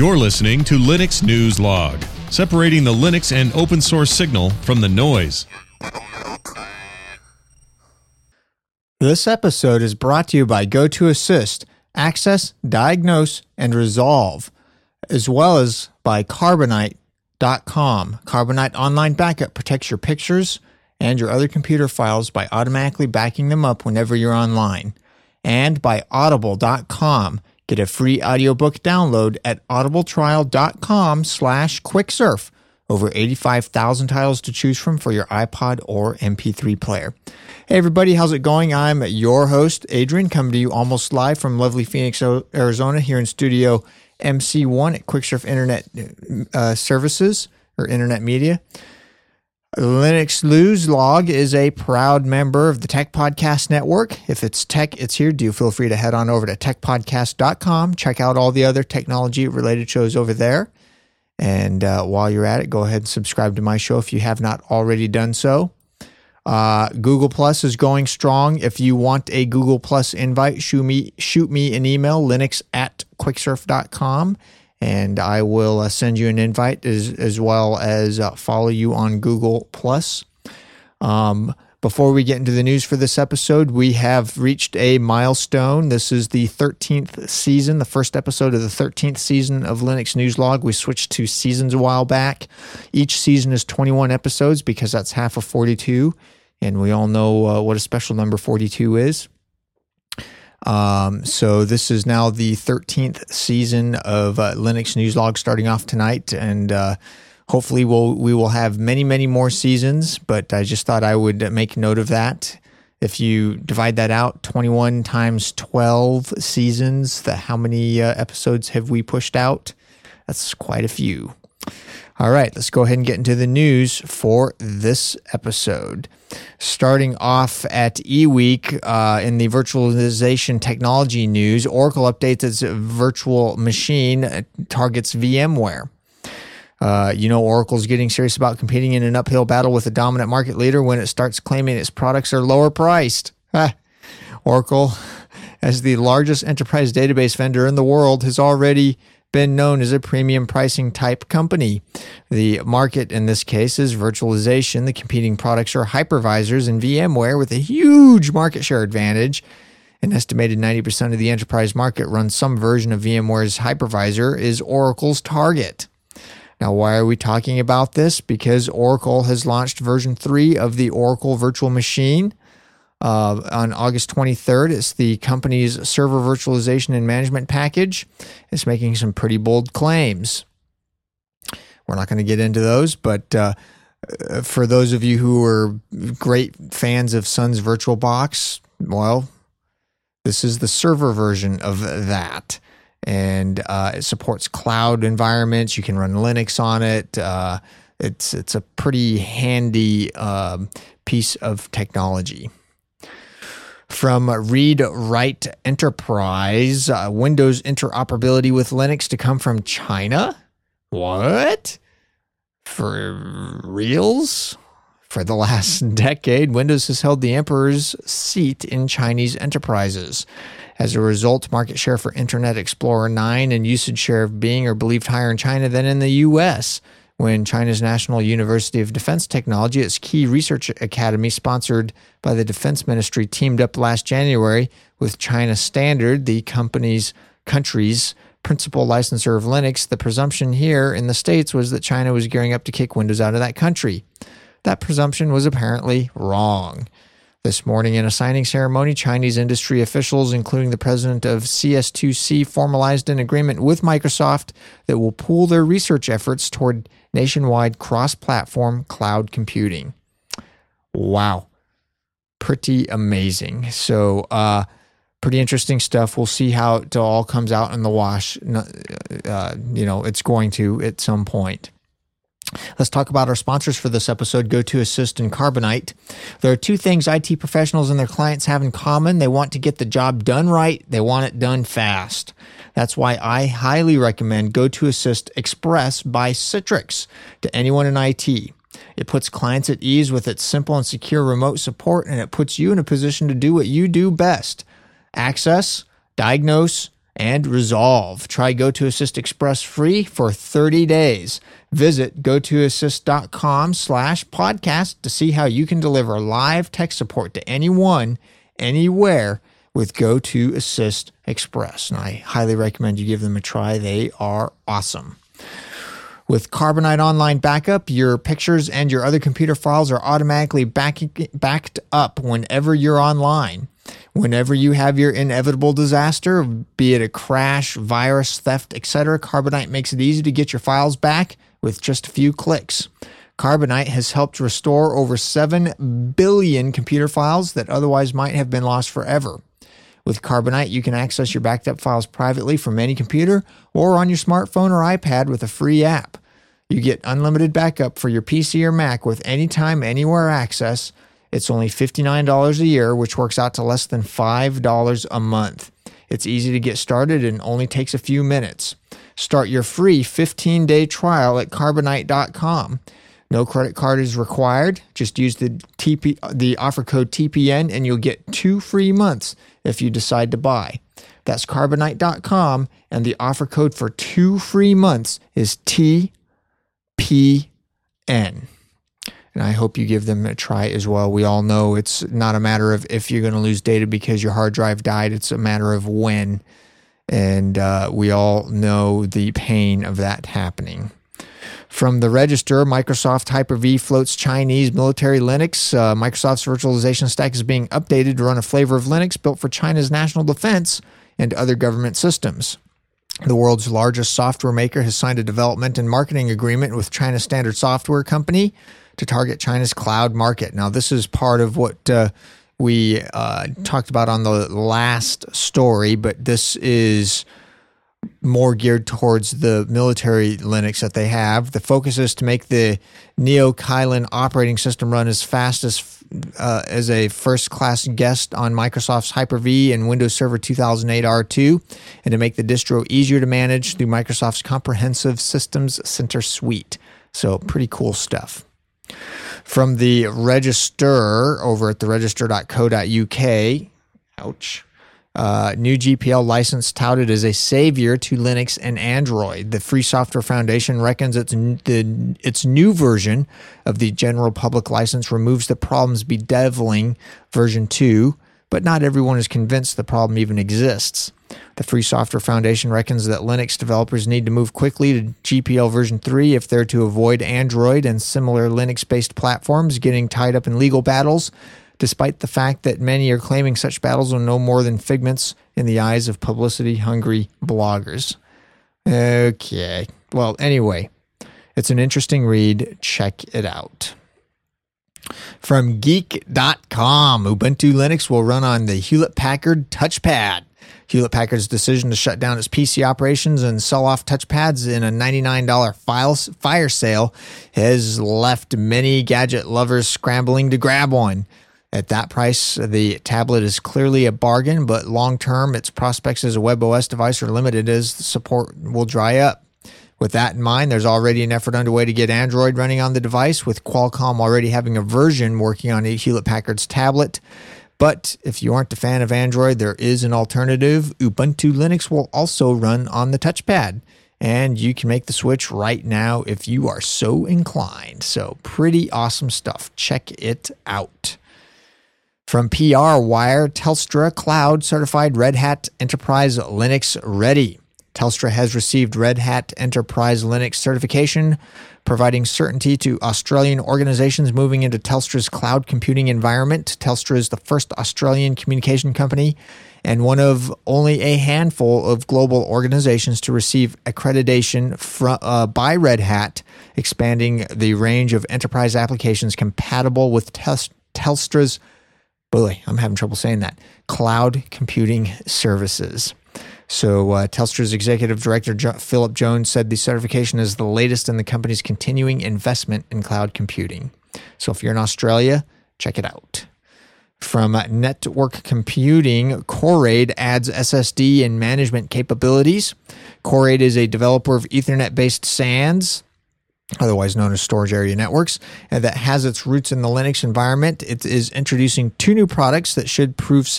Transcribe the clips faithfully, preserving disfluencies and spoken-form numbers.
You're listening to Linux News Log, separating the Linux and open source signal from the noise. This episode is brought to you by GoToAssist, Access, Diagnose, and Resolve, as well as by Carbonite dot com. Carbonite Online Backup protects your pictures and your other computer files by automatically backing them up whenever you're online. And by Audible dot com. Get a free audiobook download at audibletrial dot com slash quicksurf. Over eighty-five thousand titles to choose from for your iPod or M P three player. Hey everybody, how's it going? I'm your host, Adrian, coming to you almost live from lovely Phoenix, Arizona, here in Studio M C one at Quicksurf Internet uh, Services, or Internet Media. Linux News Log is a proud member of the Tech Podcast Network. If it's tech, it's here. Do feel free to head on over to tech podcast dot com. Check out all the other technology-related shows over there. And uh, while you're at it, go ahead and subscribe to my show if you have not already done so. Uh, Google Plus is going strong. If you want a Google Plus invite, shoot me, shoot me an email, linux at quicksurf dot com. And I will uh, send you an invite as, as well as uh, follow you on Google Plus. Um, before we get into the news for this episode, we have reached a milestone. This is the thirteenth season, the first episode of the thirteenth season of Linux News Log. We switched to seasons a while back. Each season is twenty-one episodes because that's half of forty-two. And we all know uh, what a special number forty-two is. Um, so this is now the thirteenth season of uh, Linux News Log starting off tonight, and uh, hopefully we'll, we will have many, many more seasons, but I just thought I would make note of that. If you divide that out, twenty-one times twelve seasons, the, how many uh, episodes have we pushed out? That's quite a few. All right, let's go ahead and get into the news for this episode. Starting off at eWeek, uh, in the virtualization technology news, Oracle updates its virtual machine, uh, targets VMware. Uh, you know, Oracle's getting serious about competing in an uphill battle with a dominant market leader when it starts claiming its products are lower priced. Ah. Oracle, as the largest enterprise database vendor in the world, has already been known as a premium pricing type company. The market in this case is virtualization. The competing products are hypervisors and VMware with a huge market share advantage. An estimated ninety percent of the enterprise market runs some version of VMware's hypervisor is Oracle's target. Now, why are we talking about this? Because Oracle has launched version three of the Oracle Virtual Machine. Uh, on August twenty-third, it's the company's server virtualization and management package. It's making some pretty bold claims. We're not going to get into those, but uh, for those of you who are great fans of Sun's VirtualBox, well, this is the server version of that. And uh, it supports cloud environments. You can run Linux on it. Uh, it's, it's a pretty handy uh, piece of technology. From Read Write Enterprise, uh, Windows interoperability with Linux to come from China? What? For reals? For the last decade, Windows has held the emperor's seat in Chinese enterprises. As a result, market share for Internet Explorer nine and usage share of Bing are believed higher in China than in the U S, when China's National University of Defense Technology, its key research academy sponsored by the Defense Ministry, teamed up last January with China Standard, the company's country's principal licensor of Linux. The presumption here in the States was that China was gearing up to kick Windows out of that country. That presumption was apparently wrong. This morning in a signing ceremony, Chinese industry officials, including the president of C S two C, formalized an agreement with Microsoft that will pool their research efforts toward nationwide cross-platform cloud computing. Wow. Pretty amazing. So, uh, pretty interesting stuff. We'll see how it all comes out in the wash. Uh, you know, it's going to at some point. Let's talk about our sponsors for this episode, GoToAssist and Carbonite. There are two things I T professionals and their clients have in common. They want to get the job done right. They want it done fast. That's why I highly recommend GoToAssist Express by Citrix to anyone in I T. It puts clients at ease with its simple and secure remote support, and it puts you in a position to do what you do best: access, diagnose, and Resolve. Try GoToAssist Express free for thirty days. Visit gotoassist.com slash podcast to see how you can deliver live tech support to anyone, anywhere with GoToAssist Express. And I highly recommend you give them a try. They are awesome. With Carbonite Online Backup, your pictures and your other computer files are automatically back, backed up whenever you're online. Whenever you have your inevitable disaster, be it a crash, virus, theft, et cetera, Carbonite makes it easy to get your files back with just a few clicks. Carbonite has helped restore over seven billion computer files that otherwise might have been lost forever. With Carbonite, you can access your backed up files privately from any computer or on your smartphone or iPad with a free app. You get unlimited backup for your P C or Mac with anytime, anywhere access. It's only fifty-nine dollars a year, which works out to less than five dollars a month. It's easy to get started and only takes a few minutes. Start your free fifteen-day trial at carbonite dot com. No credit card is required. Just use the T P, the offer code T P N and you'll get two free months if you decide to buy. That's carbonite dot com, and the offer code for two free months is T P N. And I hope you give them a try as well. We all know it's not a matter of if you're going to lose data because your hard drive died. It's a matter of when. And uh, we all know the pain of that happening. From the Register, Microsoft Hyper-V floats Chinese military Linux. Uh, Microsoft's virtualization stack is being updated to run a flavor of Linux built for China's national defense and other government systems. The world's largest software maker has signed a development and marketing agreement with China Standard Software Company to target China's cloud market. Now, this is part of what uh, we uh, talked about on the last story, but this is more geared towards the military Linux that they have. The focus is to make the Neo Kylin operating system run as fast as uh, as a first-class guest on Microsoft's Hyper-V and Windows Server two thousand eight R two, and to make the distro easier to manage through Microsoft's comprehensive Systems Center suite. So pretty cool stuff. From the Register over at the register dot co dot U K, ouch, uh, new G P L license touted as a savior to Linux and Android. The Free Software Foundation reckons its, the, its new version of the general public license removes the problems bedeviling version two, but not everyone is convinced the problem even exists. The Free Software Foundation reckons that Linux developers need to move quickly to G P L version three if they're to avoid Android and similar Linux-based platforms getting tied up in legal battles, despite the fact that many are claiming such battles are no more than figments in the eyes of publicity-hungry bloggers. Okay. Well, anyway, it's an interesting read. Check it out. From geek dot com, Ubuntu Linux will run on the Hewlett-Packard touchpad. Hewlett-Packard's decision to shut down its P C operations and sell off touchpads in a ninety-nine dollars fire sale has left many gadget lovers scrambling to grab one. At that price, the tablet is clearly a bargain, but long-term, its prospects as a WebOS device are limited as the support will dry up. With that in mind, there's already an effort underway to get Android running on the device, with Qualcomm already having a version working on Hewlett-Packard's tablet. But if you aren't a fan of Android, there is an alternative. Ubuntu Linux will also run on the touchpad, and you can make the switch right now if you are so inclined. So pretty awesome stuff. Check it out. From P R Wire, Telstra Cloud certified Red Hat Enterprise Linux ready. Telstra has received Red Hat Enterprise Linux certification, providing certainty to Australian organizations moving into Telstra's cloud computing environment. Telstra is the first Australian communication company and one of only a handful of global organizations to receive accreditation from, uh, by Red Hat, expanding the range of enterprise applications compatible with tel- Telstra's, boy, I'm having trouble saying that, cloud computing services. So uh, Telstra's executive director, jo- Philip Jones, said the certification is the latest in the company's continuing investment in cloud computing. So if you're in Australia, check it out. From uh, Network Computing, Coraid adds S S D and management capabilities. Coraid is a developer of Ethernet-based S A Ns, otherwise known as storage area networks, and that has its roots in the Linux environment. It is introducing two new products that should prove sig-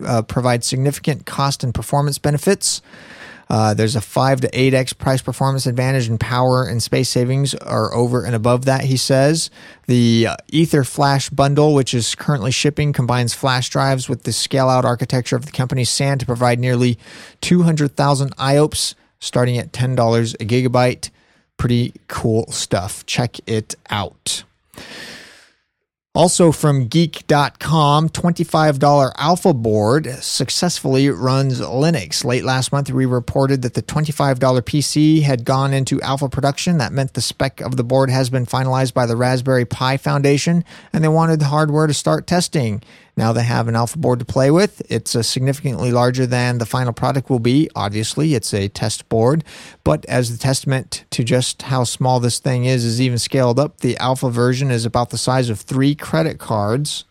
uh, provides significant cost and performance benefits. Uh, there's a five to eight x price performance advantage, and power and space savings are over and above that, he says. The uh, Ether Flash bundle, which is currently shipping, combines flash drives with the scale-out architecture of the company's S A N to provide nearly two hundred thousand I O P S, starting at ten dollars a gigabyte. Pretty cool stuff. Check it out. Also from geek dot com, twenty-five dollars Alpha Board successfully runs Linux. Late last month, we reported that the twenty-five dollars P C had gone into alpha production. That meant the spec of the board has been finalized by the Raspberry Pi Foundation, and they wanted the hardware to start testing. Now they have an alpha board to play with. It's uh, significantly larger than the final product will be. Obviously, it's a test board. But as the testament to just how small this thing is is even scaled up, the alpha version is about the size of three credit cards.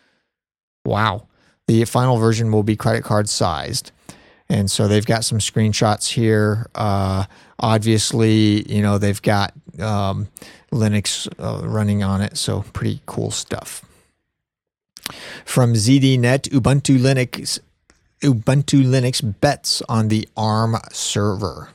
Wow. The final version will be credit card sized. And so they've got some screenshots here. Uh, obviously, you know, they've got um, Linux uh, running on it. So pretty cool stuff. From Z D Net, Ubuntu Linux, Ubuntu Linux bets on the ARM server.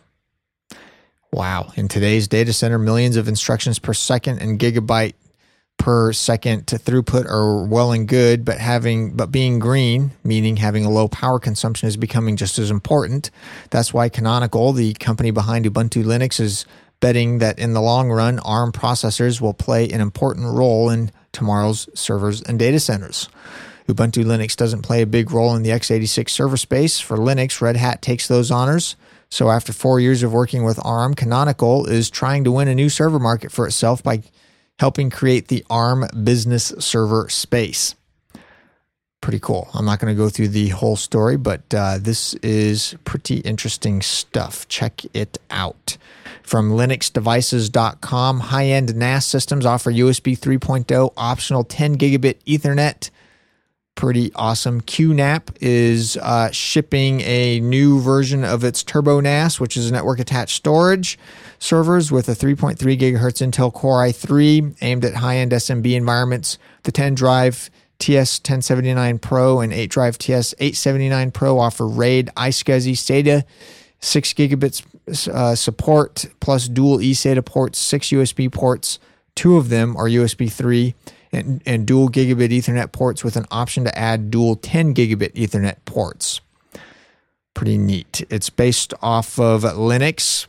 Wow. In today's data center, millions of instructions per second and gigabyte per second to throughput are well and good, but having but being green, meaning having a low power consumption, is becoming just as important. That's why Canonical, the company behind Ubuntu Linux, is betting that in the long run, ARM processors will play an important role in tomorrow's servers and data centers. Ubuntu Linux doesn't play a big role in the x eighty-six server space. For Linux, Red Hat takes those honors. So after four years of working with ARM, Canonical is trying to win a new server market for itself by helping create the ARM business server space. Pretty cool. I'm not going to go through the whole story, but uh, this is pretty interesting stuff. Check it out. From Linux Devices dot com, high-end N A S systems offer U S B three point oh optional ten gigabit Ethernet. Pretty awesome. Q NAP is uh, shipping a new version of its Turbo N A S, which is network-attached storage servers with a three point three gigahertz Intel Core i three aimed at high-end S M B environments. The ten drive T S ten seventy-nine Pro and eight drive T S eight seventy-nine Pro offer RAID, iSCSI, SATA, six gigabits uh, support, plus dual eSATA ports, six U S B ports. Two of them are U S B three, and, and dual gigabit Ethernet ports with an option to add dual ten gigabit Ethernet ports. Pretty neat. It's based off of Linux,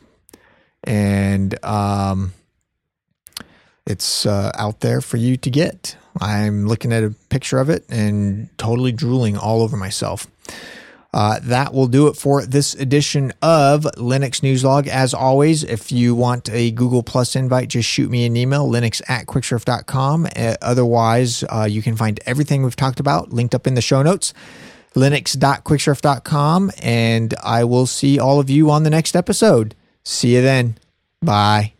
and um, it's uh, out there for you to get. I'm looking at a picture of it and totally drooling all over myself. Uh, that will do it for this edition of Linux News Log. As always, if you want a Google Plus invite, just shoot me an email, linux at quicksurf dot com. Uh, otherwise, uh, you can find everything we've talked about linked up in the show notes, linux dot quicksurf dot com, and I will see all of you on the next episode. See you then. Bye.